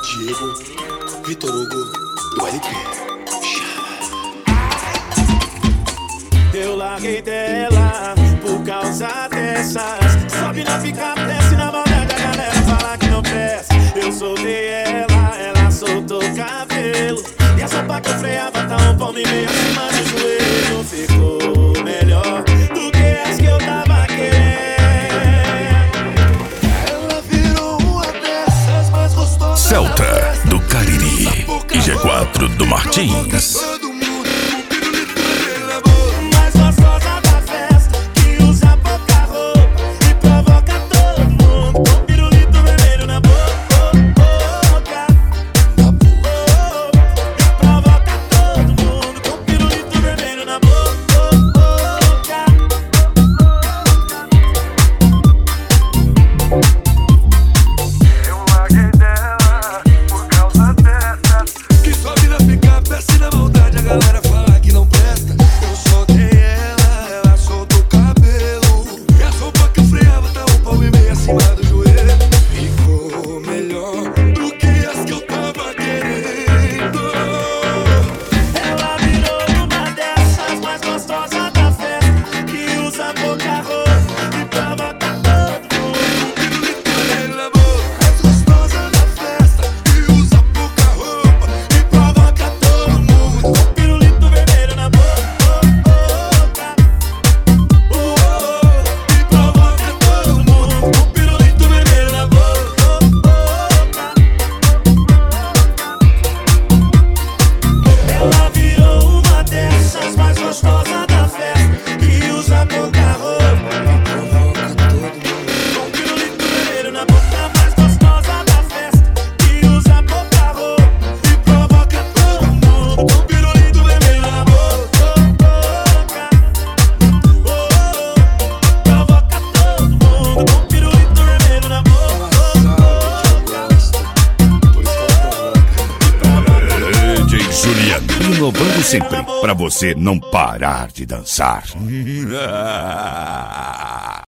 Diego, Vitor Hugo, do LP. Eu larguei dela por causa dessas. Sobe na picape, desce na maldade, a galera fala que não presta. Eu soltei ela soltou o cabelo. E a sopa que eu freava tá um palmo e meio acima do joelho. Ficou melhor do que as que eu tava querendo. Ela virou uma dessas mais gostosas. Celta do Cariri e G4 do Martins. Mais gostosa da festa, que usa pouca roupa e provoca todo mundo com pirulito vermelho na boca. E provoca todo mundo com pirulito vermelho na boca. Eu larguei dela por causa dessas. Que sobe na picape, desce na maldade, a galera fala que não presta. Eu soltei ela soltou o cabelo. E a sopa que eu freava tá um palmo e meio acima do joelho. Ficou melhor do que as que eu tava querendo. Ela virou uma dessas mais gostosas da festa, que usa pouca roupa e provoca todo mundo. Ela mais gostosa da festa, que usa pouca roupa e provoca todo mundo. Pirulito vermelho na boca. E provoca todo mundo. Pirulito vermelho na boca. Ela virou uma dessas mais gostosas da festa, que usa pouca roupa. Com pirulito vermelho na boca, mais gostosa da festa, que usa pouca roupa e provoca todo mundo. Com pirulito vermelho na boca. Provoca todo mundo. Com pirulito vermelho na boca. DJ Juliano, inovando sempre pra você não parar de dançar.